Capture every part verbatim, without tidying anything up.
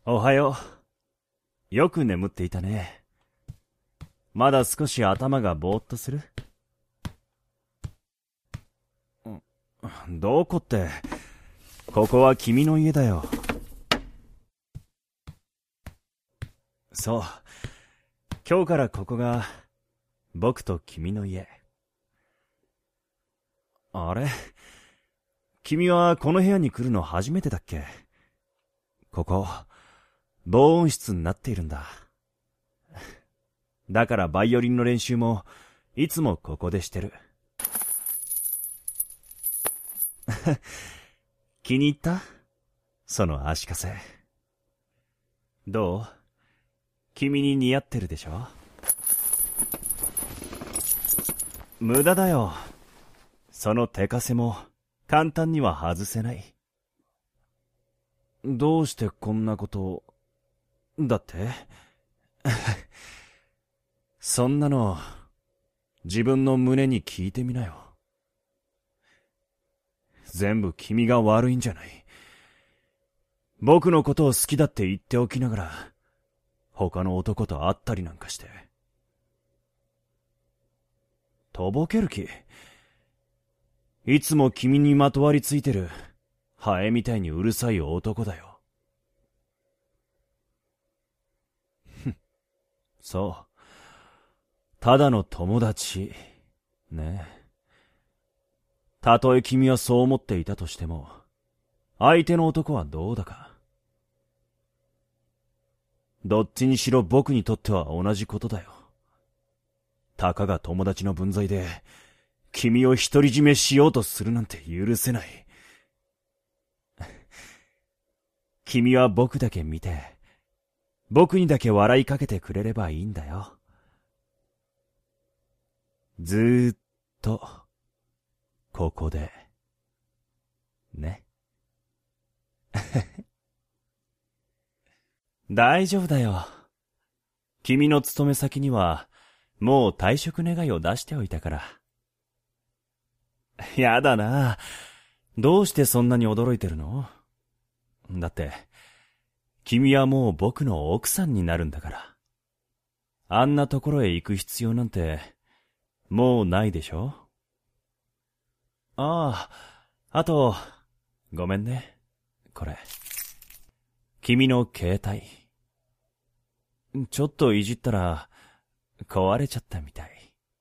おはよう。よく眠っていたね。まだ少し頭がぼーっとする？どこって、ここは君の家だよ。そう。今日からここが僕と君の家。あれ？君はこの部屋に来るの初めてだっけ？ここ、防音室になっているんだ。だからバイオリンの練習もいつもここでしてる。気に入った？その足かせ。どう？君に似合ってるでしょ？無駄だよ。その手かせも簡単には外せない。どうしてこんなことを？だってそんなの自分の胸に聞いてみなよ。全部君が悪いんじゃない。僕のことを好きだって言っておきながら他の男と会ったりなんかして。とぼける気？いつも君にまとわりついてるハエみたいにうるさい男だよ。ふん、そう。ただの友達、ねえ。たとえ君はそう思っていたとしても、相手の男はどうだか。どっちにしろ僕にとっては同じことだよ。たかが友達の分際で、君を独り占めしようとするなんて許せない。君は僕だけ見て、僕にだけ笑いかけてくれればいいんだよ。ずーっと、ここで、ね。大丈夫だよ。君の勤め先には、もう退職願いを出しておいたから。やだな。どうしてそんなに驚いてるの？だって、君はもう僕の奥さんになるんだから。あんなところへ行く必要なんて、もうないでしょ？ああ、あと、ごめんね。これ。君の携帯。ちょっといじったら、壊れちゃったみたい。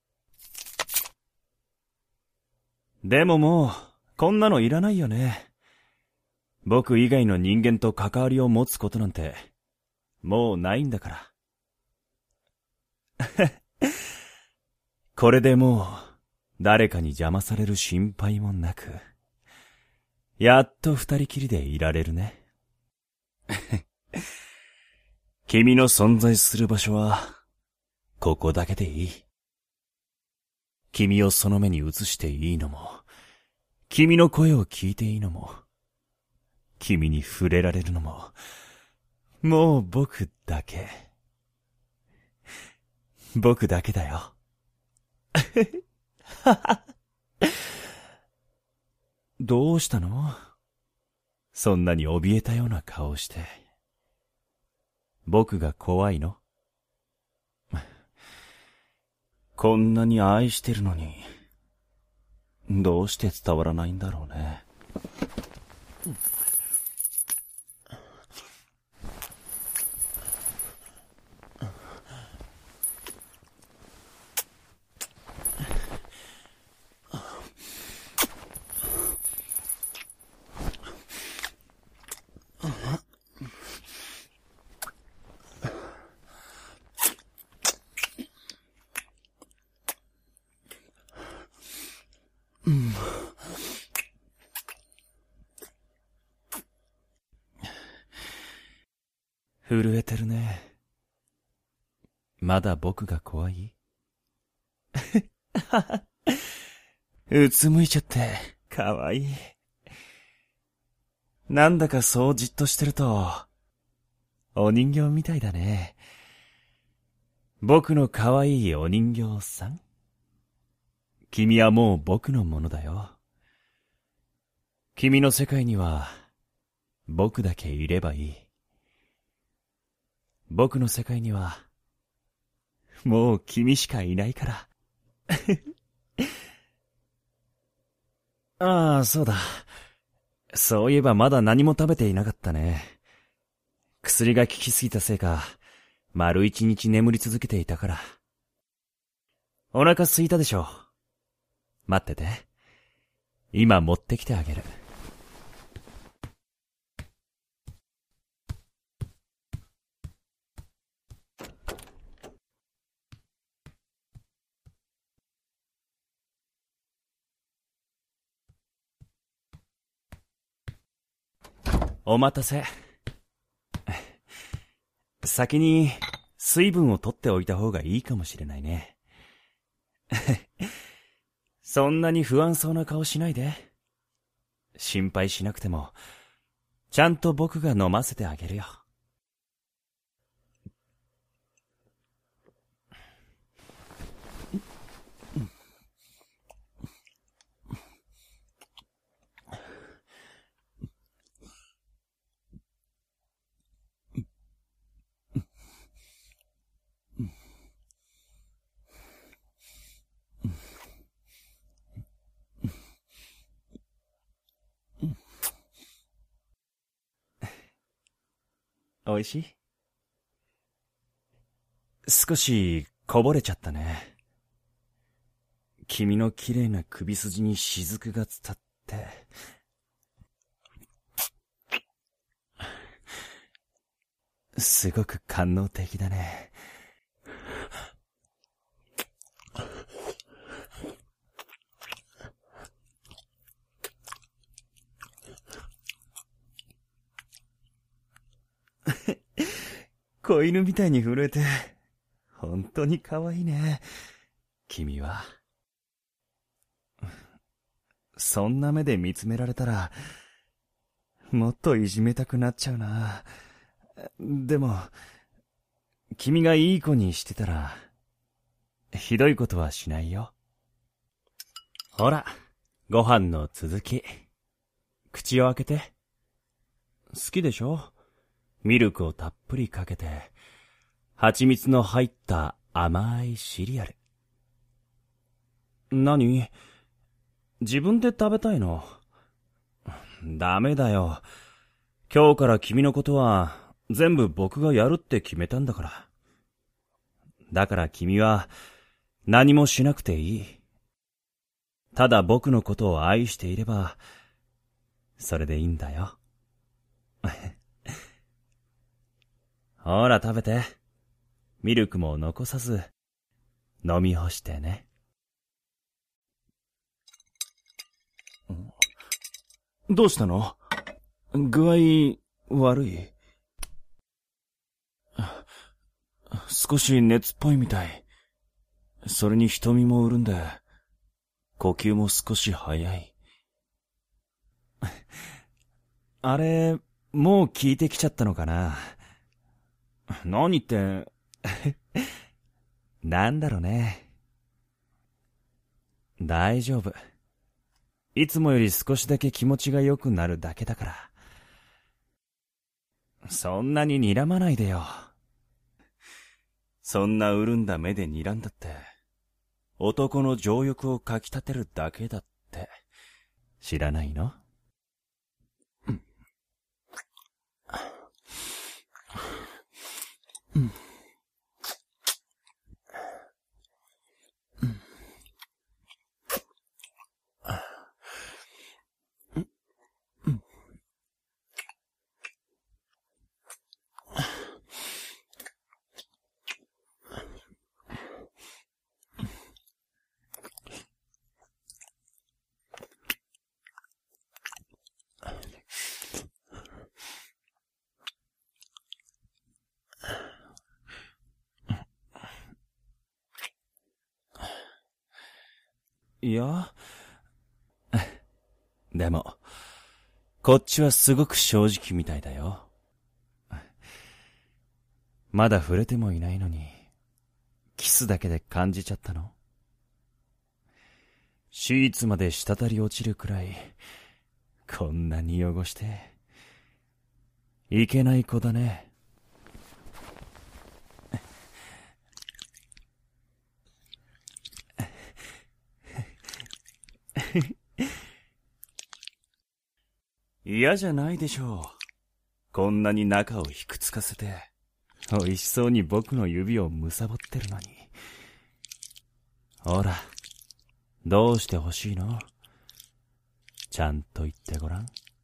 でももう、こんなのいらないよね。僕以外の人間と関わりを持つことなんて、もうないんだから。これでもう、誰かに邪魔される心配もなく、やっと二人きりでいられるね。君の存在する場所は、ここだけでいい。君をその目に映していいのも、君の声を聞いていいのも、君に触れられるのも、もう僕だけ。僕だけだよ。どうしたの？そんなに怯えたような顔して。僕が怖いの？こんなに愛してるのに、どうして伝わらないんだろうね。うん、震えてるね。まだ僕が怖い？うつむいちゃって、かわいい。なんだかそうじっとしてると、お人形みたいだね。僕のかわいいお人形さん？君はもう僕のものだよ。君の世界には、僕だけいればいい。 僕の世界には、もう君しかいないから。ああ、そうだ。そういえばまだ何も食べていなかったね。薬が効きすぎたせいか、丸一日眠り続けていたから。お腹空いたでしょ。待ってて。今持ってきてあげる。お待たせ。先に水分を取っておいた方がいいかもしれないね。そんなに不安そうな顔しないで。心配しなくても、ちゃんと僕が飲ませてあげるよ。おいしい？少しこぼれちゃったね。君の綺麗な首筋に雫が伝って。すごく官能的だね。子犬みたいに震えて、本当に可愛いね。君は。そんな目で見つめられたら、もっといじめたくなっちゃうな。でも、君がいい子にしてたら、ひどいことはしないよ。ほら、ご飯の続き。口を開けて。好きでしょ？ミルクをたっぷりかけて、蜂蜜の入った甘いシリアル。何？自分で食べたいの？ダメだよ。今日から君のことは全部僕がやるって決めたんだから。だから君は何もしなくていい。ただ僕のことを愛していれば、それでいいんだよ。ほら食べて。ミルクも残さず、飲み干してね。どうしたの？具合悪い？少し熱っぽいみたい。それに瞳も潤んで、呼吸も少し早い。あれ、もう効いてきちゃったのかな？何って、なんだろうね。大丈夫。いつもより少しだけ気持ちが良くなるだけだから。そんなに睨まないでよ。そんな潤んだ目で睨んだって、男の情欲をかき立てるだけだって、知らないの？うん。いや、でも、こっちはすごく正直みたいだよ。まだ触れてもいないのに、キスだけで感じちゃったの？シーツまで滴り落ちるくらい、こんなに汚して、いけない子だね。 嫌じゃないでしょう。こんなに中をひくつかせて、美味しそうに僕の指をむさぼってるのに。ほら、どうして欲しいの？ちゃんと言ってごらん。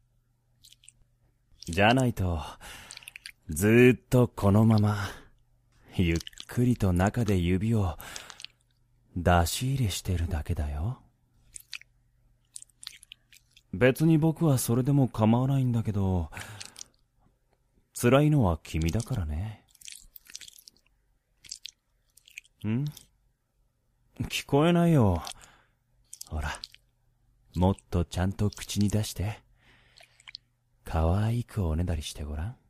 じゃないと、ずーっとこのまま、ゆっくりと中で指を出し入れしてるだけだよ。別に僕はそれでも構わないんだけど、辛いのは君だからね。ん？聞こえないよ。ほら、もっとちゃんと口に出して、可愛くおねだりしてごらん。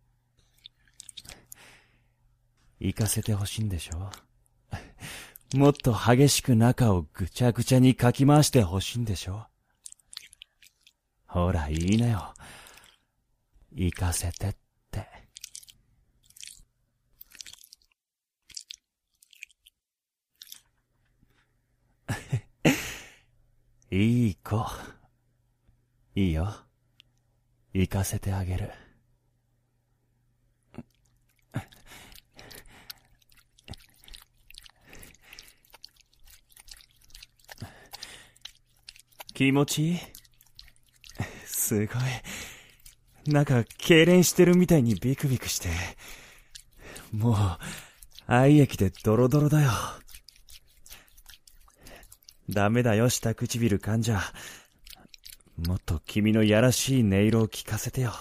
行かせてほしいんでしょ？もっと激しく中をぐちゃぐちゃにかき回してほしいんでしょ？ほら、いいなよ。行かせてって。いい子。いいよ。行かせてあげる。気持ちいい？すごい。なんか、痙攣してるみたいにビクビクして。もう、愛液でドロドロだよ。ダメだよ、下唇噛んじゃ。もっと君のやらしい音色を聞かせてよ。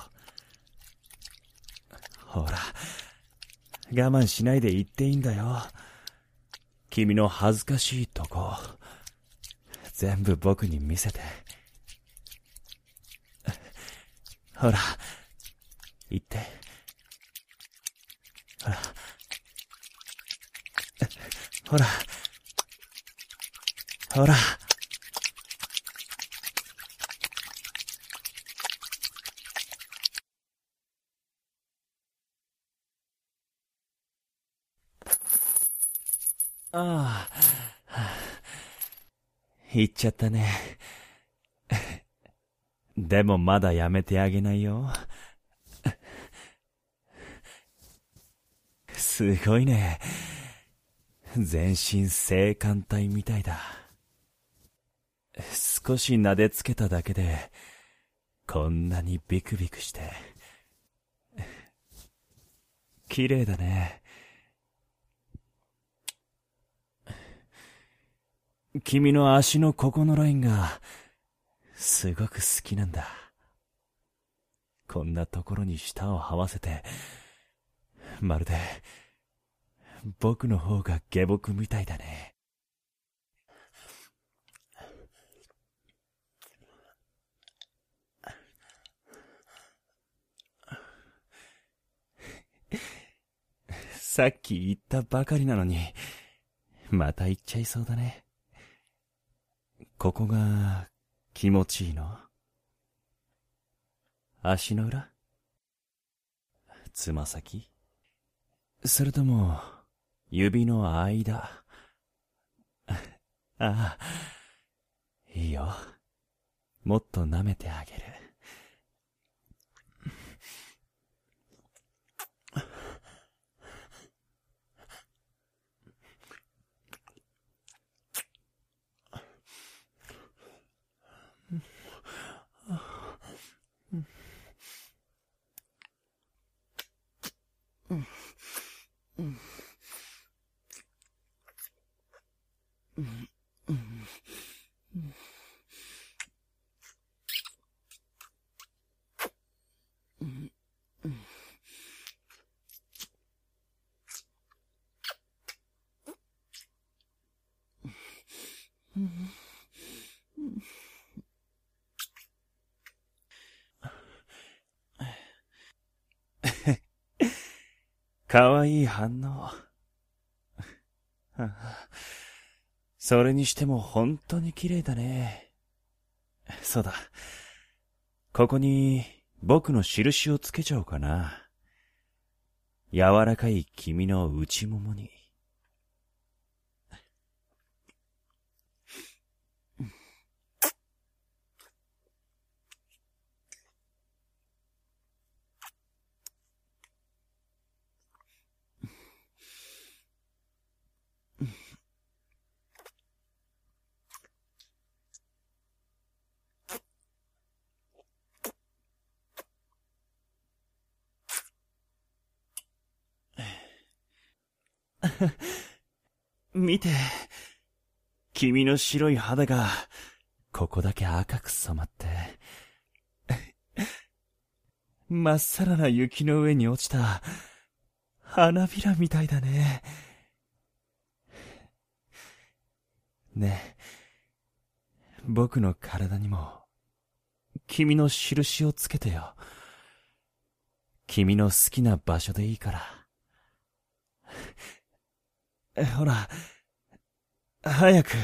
ほら、我慢しないで言っていいんだよ。君の恥ずかしいとこ、全部僕に見せて。ほら、言って。ほら、ほら、ほら。ああ、言っちゃったね。でもまだやめてあげないよ。すごいね。全身性感帯みたいだ。少し撫でつけただけで、こんなにビクビクして。綺麗だね。君の足のここのラインが、すごく好きなんだ。こんなところに舌を這わせて、まるで、僕の方が下僕みたいだね。さっき言ったばかりなのに、また言っちゃいそうだね。ここが気持ちいいの？足の裏？つま先？それとも、指の間？ああ、いいよ。もっと舐めてあげる。かわいい反応。それにしても本当に綺麗だね。そうだ。ここに僕の印をつけちゃおうかな。柔らかい君の内ももに。 見て。君の白い肌が、ここだけ赤く染まって。まっさらな雪の上に落ちた、花びらみたいだね。ねえ、僕の体にも、君の印をつけてよ。君の好きな場所でいいから。ほら、早く。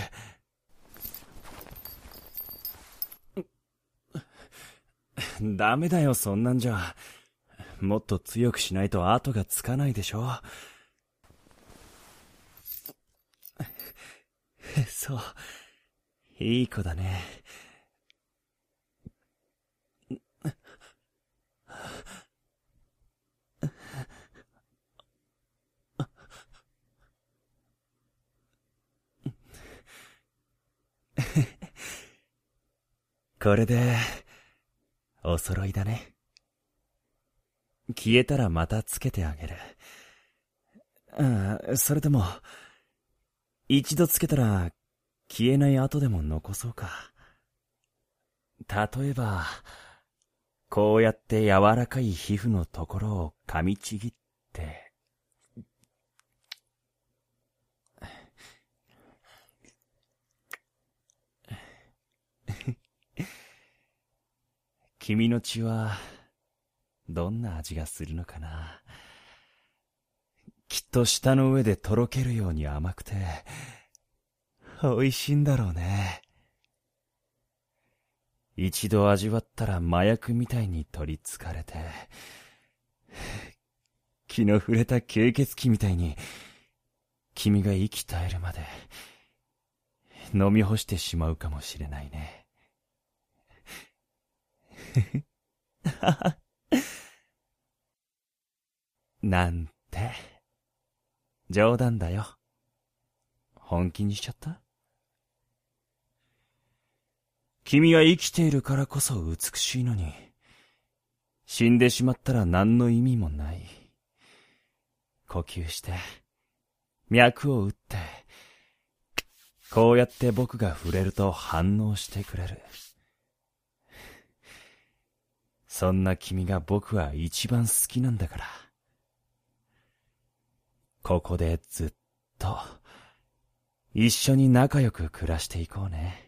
ダメだよ、そんなんじゃ。もっと強くしないと後がつかないでしょ。そう、いい子だね。これで、お揃いだね。消えたらまたつけてあげる。うん、それとも、一度つけたら消えない跡でも残そうか。例えば、こうやって柔らかい皮膚のところを噛みちぎって。君の血は、どんな味がするのかな。きっと舌の上でとろけるように甘くて、美味しいんだろうね。一度味わったら麻薬みたいに取りつかれて、気の触れた吸血鬼みたいに、君が息絶えるまで、飲み干してしまうかもしれないね。なんて、冗談だよ。本気にしちゃった？君が生きているからこそ美しいのに、死んでしまったら何の意味もない。呼吸して、脈を打って、こうやって僕が触れると反応してくれる。そんな君が僕は一番好きなんだから。ここでずっと、一緒に仲良く暮らしていこうね。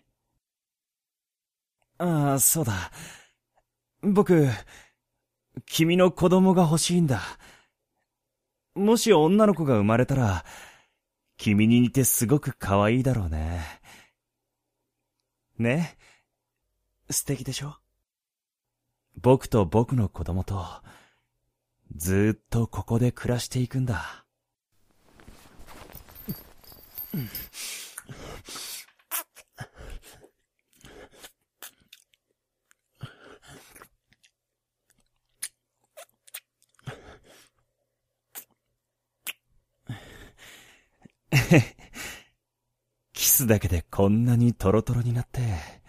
ああ、そうだ。僕、君の子供が欲しいんだ。もし女の子が生まれたら、君に似てすごく可愛いだろうね。ね？素敵でしょ？僕と僕の子供と、ずーっとここで暮らしていくんだ。キスだけでこんなにトロトロになって、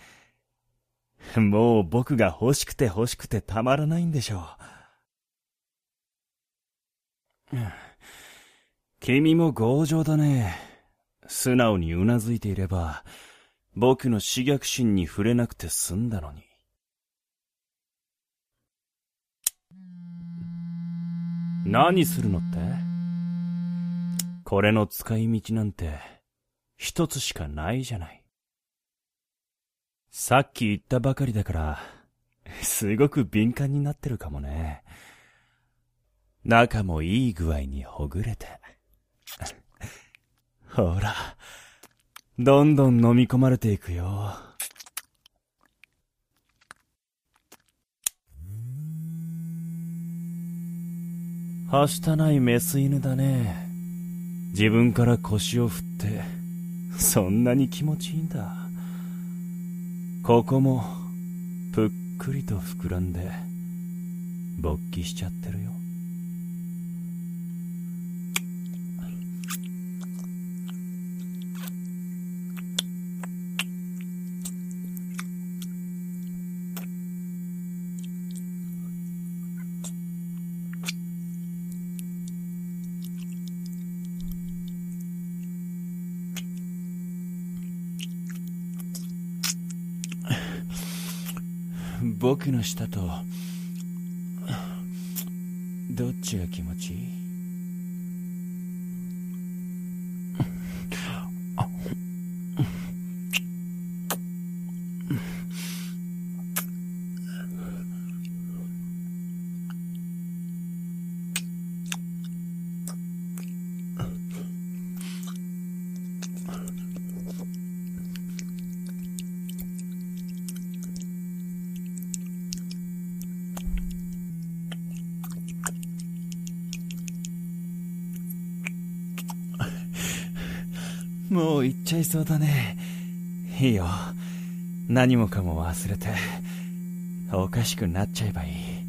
もう僕が欲しくて欲しくてたまらないんでしょう。君も強情だね。素直にうなずいていれば、僕の刺激心に触れなくて済んだのに。何するのって？これの使い道なんて一つしかないじゃない。さっき言ったばかりだから、すごく敏感になってるかもね。中もいい具合にほぐれて。ほら、どんどん飲み込まれていくよ。はしたないメス犬だね。自分から腰を振って、そんなに気持ちいいんだ。ここも、ぷっくりと膨らんで、勃起しちゃってるよ。 僕の舌とどっちが気持ちいい？もう行っちゃいそうだね。いいよ。何もかも忘れて、おかしくなっちゃえばいい。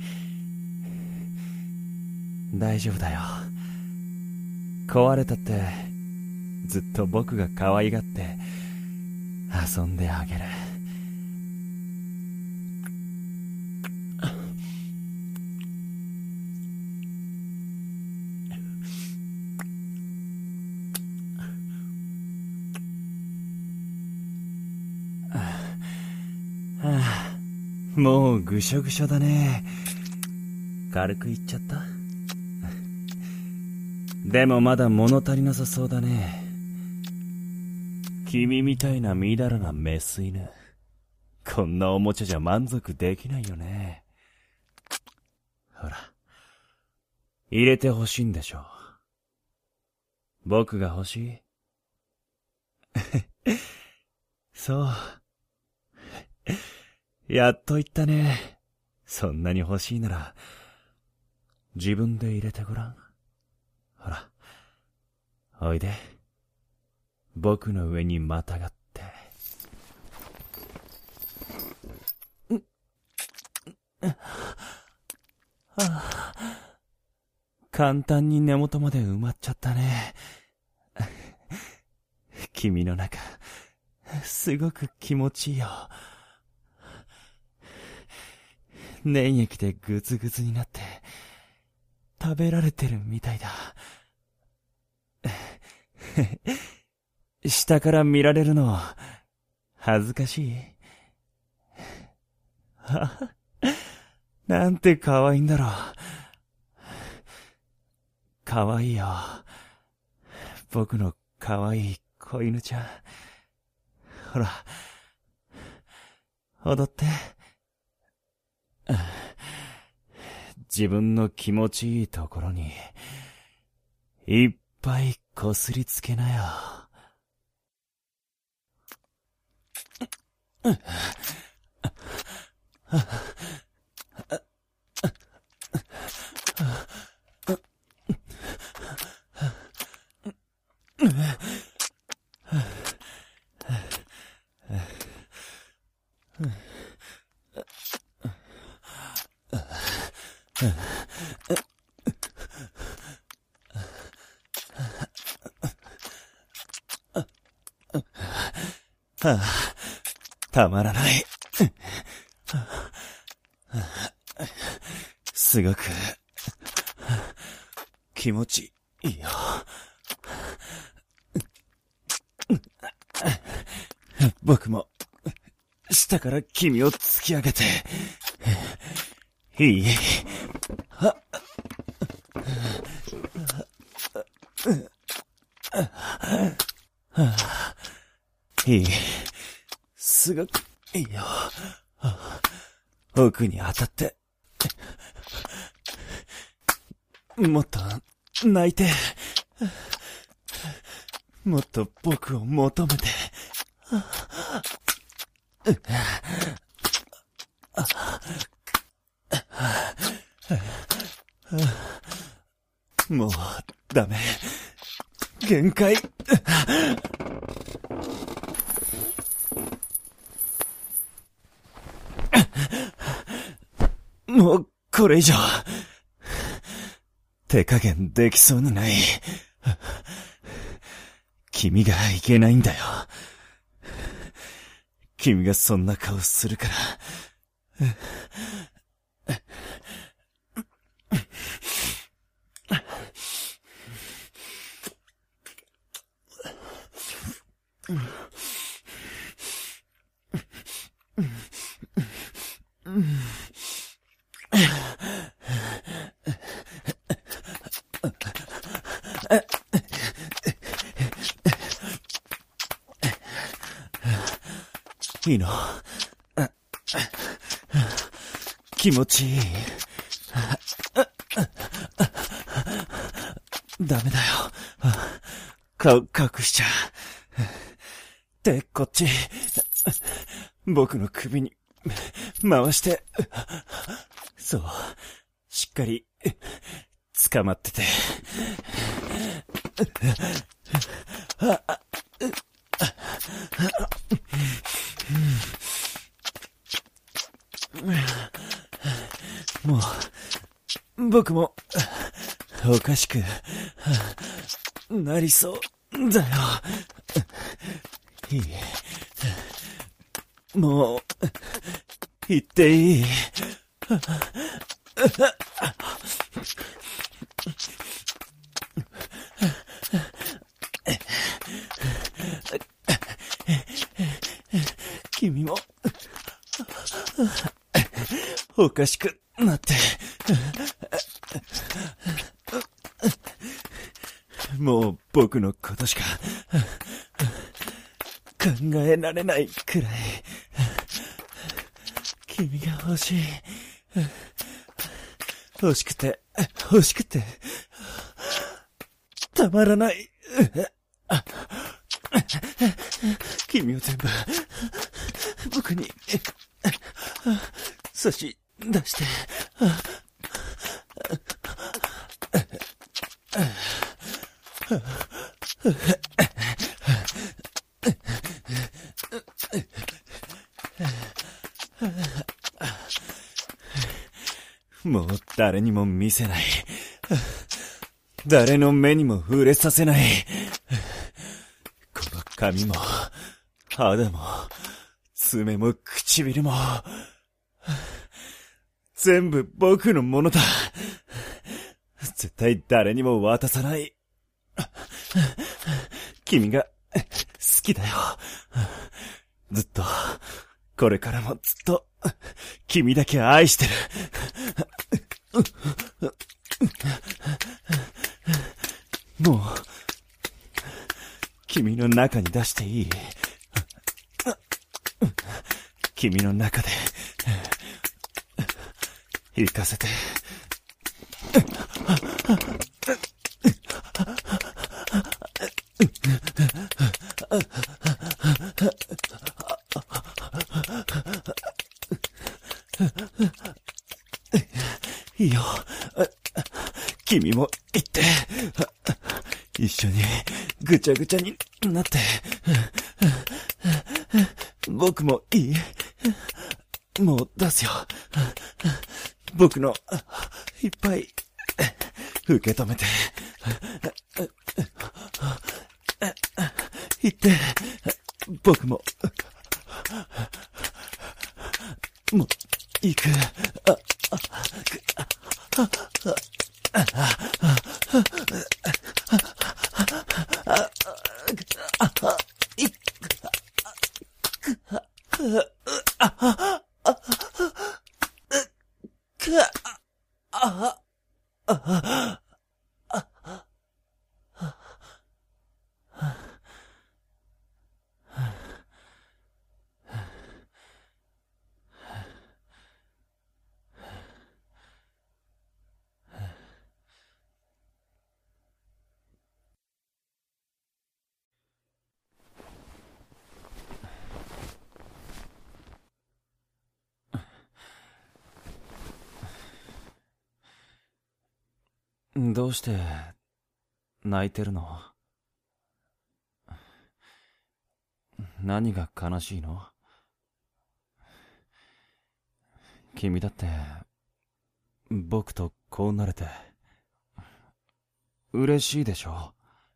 大丈夫だよ。壊れたって、ずっと僕が可愛がって遊んであげる。はあ、もうぐしょぐしょだね。軽く言っちゃった？でもまだ物足りなさそうだね。君みたいなみだらなメス犬、こんなおもちゃじゃ満足できないよね。ほら、入れてほしいんでしょ。僕が欲しい？そう。やっと言ったね。そんなに欲しいなら、自分で入れてごらん。ほら、おいで。僕の上にまたがって。はあ、簡単に根元まで埋まっちゃったね。君の中、すごく気持ちいいよ。粘液でグズグズになって、食べられてるみたいだ。下から見られるの、恥ずかしい？はなんて可愛いんだろう。可愛いよ。僕の可愛い子犬ちゃん。ほら、踊って。自分の気持ちいいところに、いっぱいこすりつけなよ。はあ、たまらない。すごく気持ちいいよ。僕も下から君を突き上げていい？はっいい。すごくいいよ。奥に当たって。もっと泣いて。もっと僕を求めて。もうダメ。限界。もうこれ以上手加減できそうにない。君がいけないんだよ。君がそんな顔するから。 いいの？気持ちいい。ダメだよ。顔隠しちゃ。で、こっち。僕の首に回して。そう。しっかり捕まってて。もう、僕も、おかしく、なりそうだよ。いい。もう、行っていい。君も、おかしくなって、もう僕のことしか考えられないくらい君が欲しい。欲しくて欲しくてたまらない。君を全部僕に差し出して。もう誰にも見せない。誰の目にも触れさせない。この髪も肌も爪も唇も全部僕のものだ。絶対誰にも渡さない。君が好きだよ。ずっと、これからもずっと、君だけ愛してる。もう、君の中に出していい？君の中で、行かせて。いいよ。君も行って。一緒にぐちゃぐちゃになって。僕もいい？もう出すよ。僕のいっぱい受け止めて。言って、僕ももう行く。どうして泣いてるの？何が悲しいの？君だって僕とこうなれて嬉しいでしょ？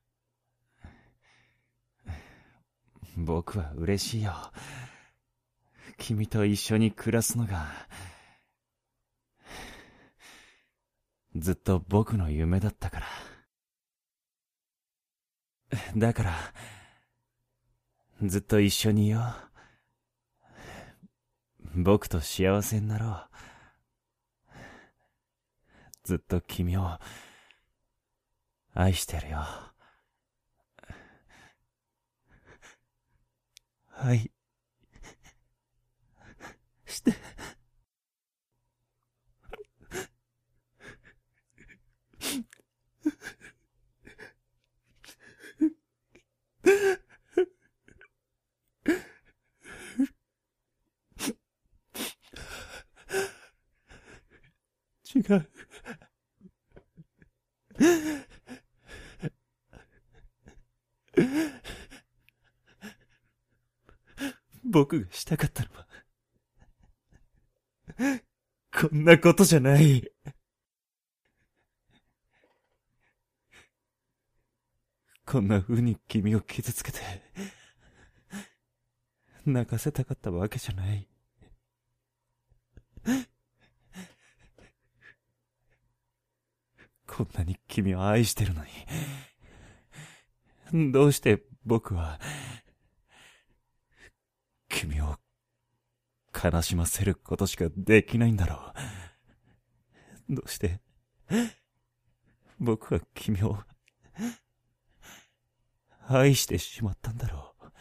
僕は嬉しいよ。君と一緒に暮らすのがずっと僕の夢だったから。だからずっと一緒にいよう。僕と幸せになろう。ずっと君を愛してるよ。はい。 違う。僕がしたかったのは、こんなことじゃない。こんな風に君を傷つけて、泣かせたかったわけじゃない。こんなに君を愛してるのに、どうして僕は、君を悲しませることしかできないんだろう。どうして、僕は君を、愛してしまったんだろう。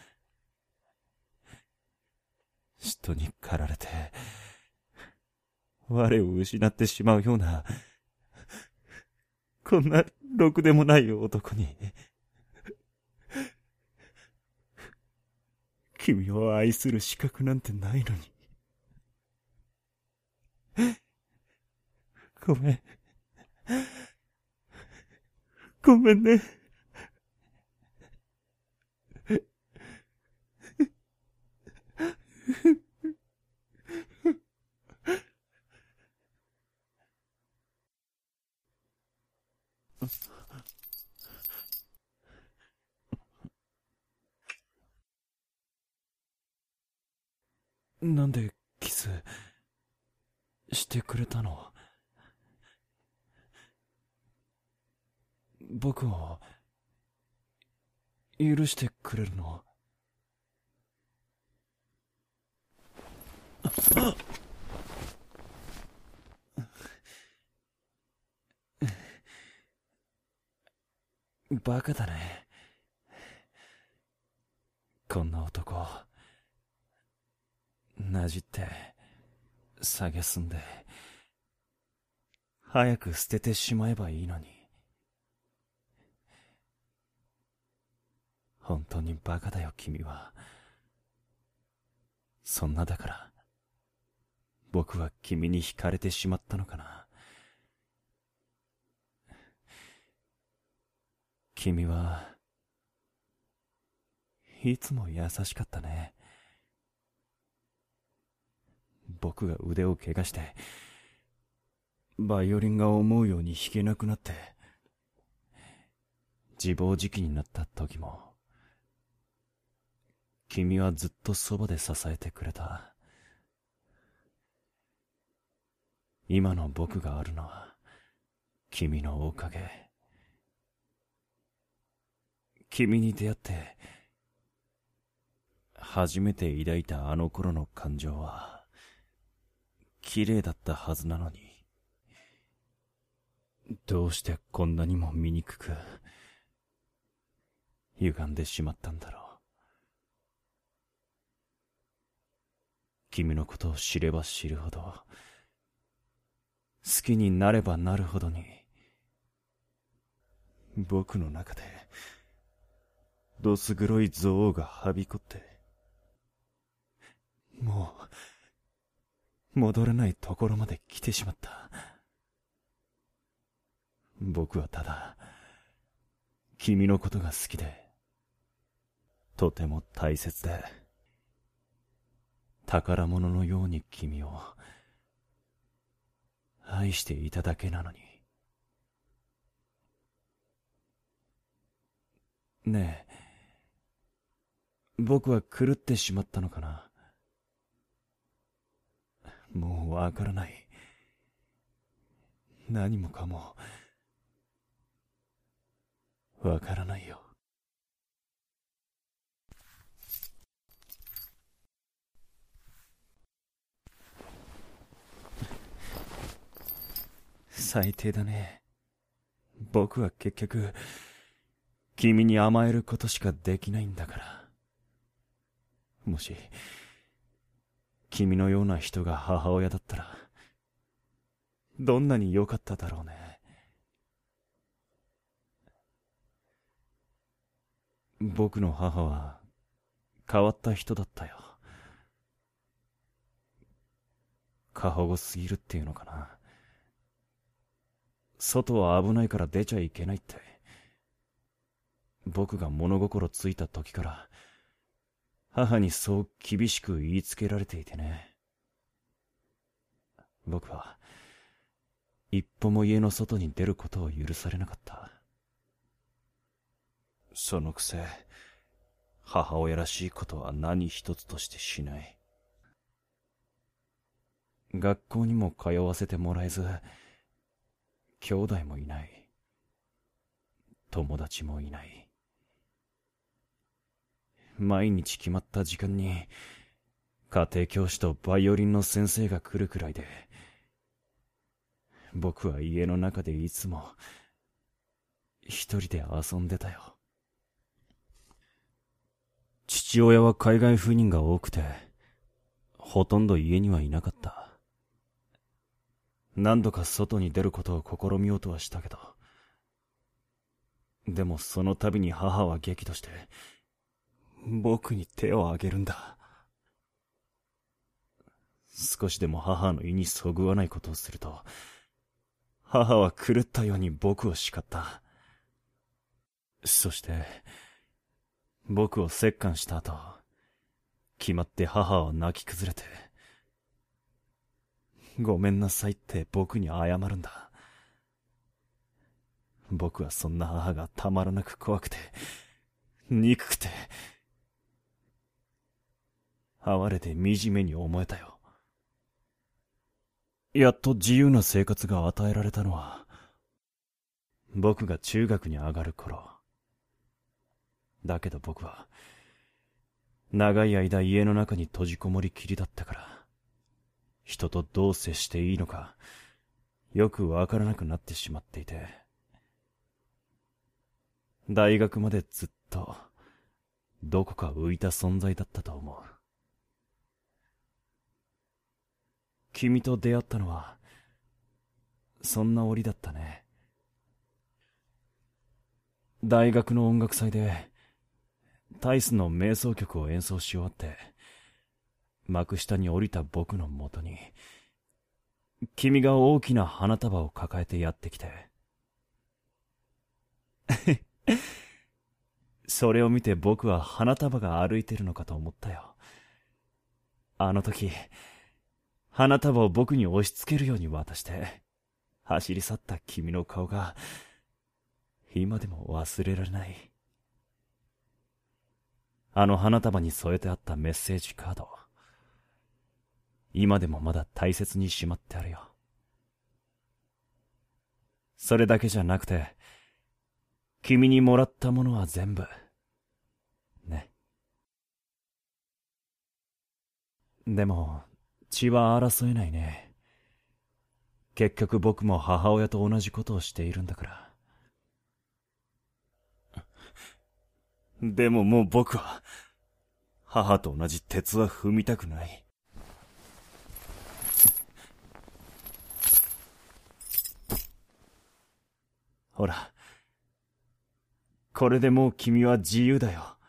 嫉妬に駆られて、我を失ってしまうような、こんなろくでもない男に、君を愛する資格なんてないのに。ごめん。ごめんね。なんでキスしてくれたの？僕を許してくれるの？バカだね。こんな男、なじって、蔑んで、早く捨ててしまえばいいのに。本当にバカだよ、君は。そんなだから、僕は君に惹かれてしまったのかな。君はいつも優しかったね。僕が腕を怪我して、バイオリンが思うように弾けなくなって、自暴自棄になった時も、君はずっとそばで支えてくれた。今の僕があるのは、君のおかげ。君に出会って、初めて抱いたあの頃の感情は、綺麗だったはずなのに、どうしてこんなにも醜く、歪んでしまったんだろう。君のことを知れば知るほど、好きになればなるほどに、僕の中で、どす黒い憎悪がはびこって、もう、戻れないところまで来てしまった。僕はただ、君のことが好きで、とても大切で、宝物のように君を、愛していただけなのに。ねえ、僕は狂ってしまったのかな。もうわからない。何もかも、わからないよ。最低だね。僕は結局、君に甘えることしかできないんだから。もし、君のような人が母親だったら、どんなに良かっただろうね。僕の母は、変わった人だったよ。過保護すぎるっていうのかな。 外は危ないから出ちゃいけないって。僕が物心ついた時から、母にそう厳しく言いつけられていてね。僕は、一歩も家の外に出ることを許されなかった。そのくせ、母親らしいことは何一つとしてしない。学校にも通わせてもらえず、兄弟もいない。友達もいない。毎日決まった時間に、家庭教師とバイオリンの先生が来るくらいで、僕は家の中でいつも、一人で遊んでたよ。父親は海外赴任が多くて、ほとんど家にはいなかった。何度か外に出ることを試みようとはしたけど、でもその度に母は激怒して、僕に手を挙げるんだ。少しでも母の意にそぐわないことをすると、母は狂ったように僕を叱った。そして、僕を折檻した後、決まって母は泣き崩れて、ごめんなさいって僕に謝るんだ。僕はそんな母がたまらなく怖くて、憎くて、哀れで惨めに思えたよ。やっと自由な生活が与えられたのは、僕が中学に上がる頃。だけど僕は、長い間家の中に閉じこもりきりだったから、人とどう接していいのか、よくわからなくなってしまっていて、大学までずっと、どこか浮いた存在だったと思う。君と出会ったのは、そんな折だったね。大学の音楽祭で、タイスの瞑想曲を演奏し終わって、幕下に降りた僕のもとに、君が大きな花束を抱えてやってきて。それを見て僕は花束が歩いてるのかと思ったよ。あの時、花束を僕に押し付けるように渡して、走り去った君の顔が、今でも忘れられない。あの花束に添えてあったメッセージカード、今でもまだ大切にしまってあるよ。それだけじゃなくて、君にもらったものは全部、ね。でも、血は争えないね。結局僕も母親と同じことをしているんだから。でももう僕は、母と同じ鉄は踏みたくない。ほら、これでもう君は自由だよ。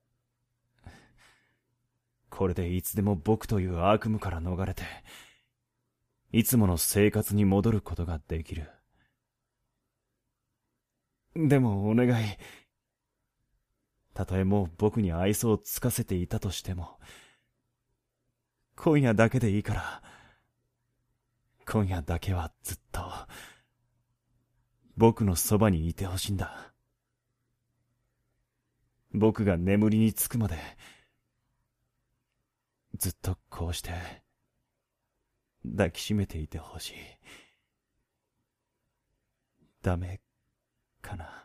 これでいつでも僕という悪夢から逃れて、いつもの生活に戻ることができる。でもお願い。たとえもう僕に愛想をつかせていたとしても、今夜だけでいいから、今夜だけはずっと、僕のそばにいてほしいんだ。僕が眠りにつくまで、ずっとこうして、抱きしめていてほしい。ダメかな。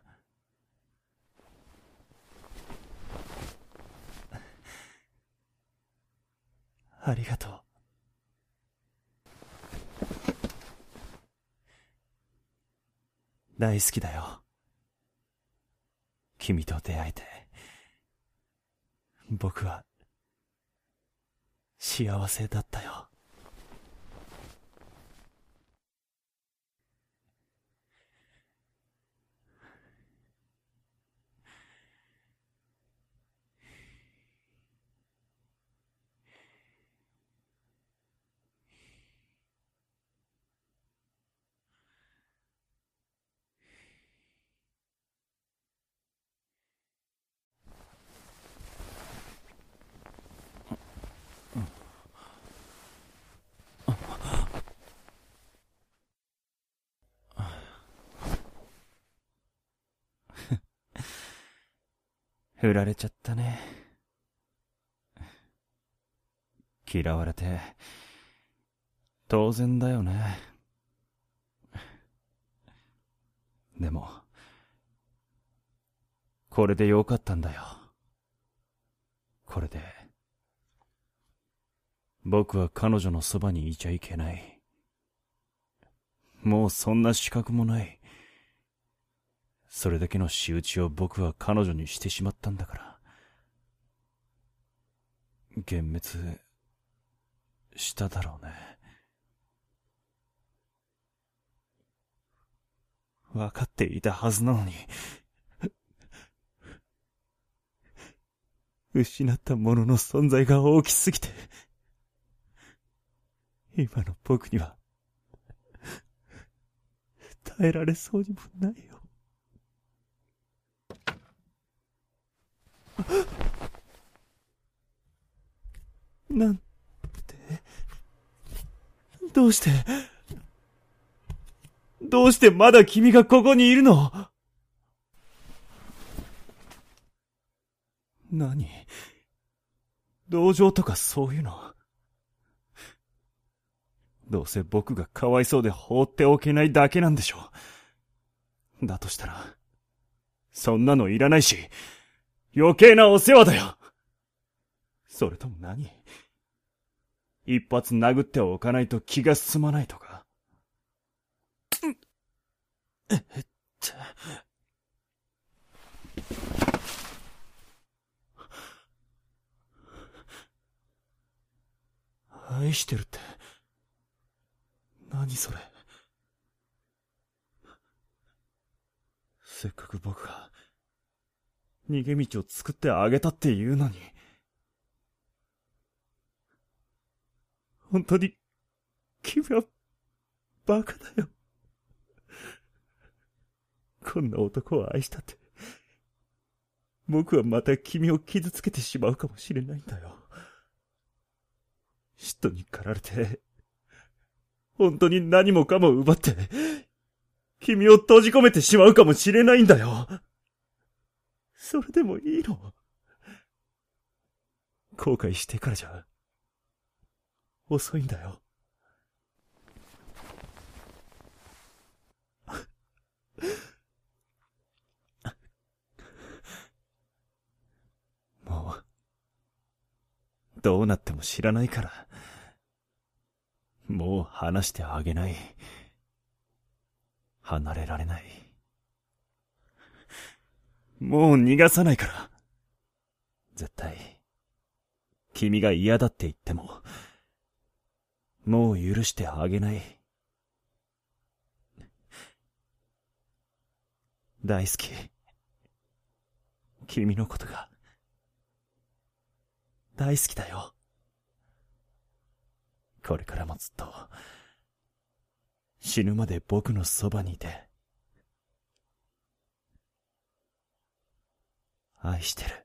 ありがとう。大好きだよ。君と出会えて。僕は、幸せだったよ。 振られちゃったね。嫌われて、当然だよね。でも、これでよかったんだよ。これで、僕は彼女のそばにいちゃいけない。もうそんな資格もない。それだけの仕打ちを僕は彼女にしてしまったんだから。幻滅しただろうね。分かっていたはずなのに。失ったものの存在が大きすぎて、今の僕には耐えられそうにもないよ。なんて、どうして、どうしてまだ君がここにいるの？何？同情とかそういうの？どうせ僕がかわいそうで放っておけないだけなんでしょう。だとしたら、そんなのいらないし、余計なお世話だよ。それとも何？一発殴っておかないと気が済まないとか。えっと。愛してるって、何それ。せっかく僕が逃げ道を作ってあげたっていうのに。本当に、君はバカだよ。こんな男を愛したって、僕はまた君を傷つけてしまうかもしれないんだよ。嫉妬に駆られて、本当に何もかも奪って、君を閉じ込めてしまうかもしれないんだよ。それでもいいの？後悔してからじゃ、遅いんだよ。もう、どうなっても知らないから、もう話してあげない。離れられない。もう逃がさないから。絶対、君が嫌だって言っても、もう許してあげない。大好き。君のことが、大好きだよ。これからもずっと、死ぬまで僕のそばにいて、愛してる。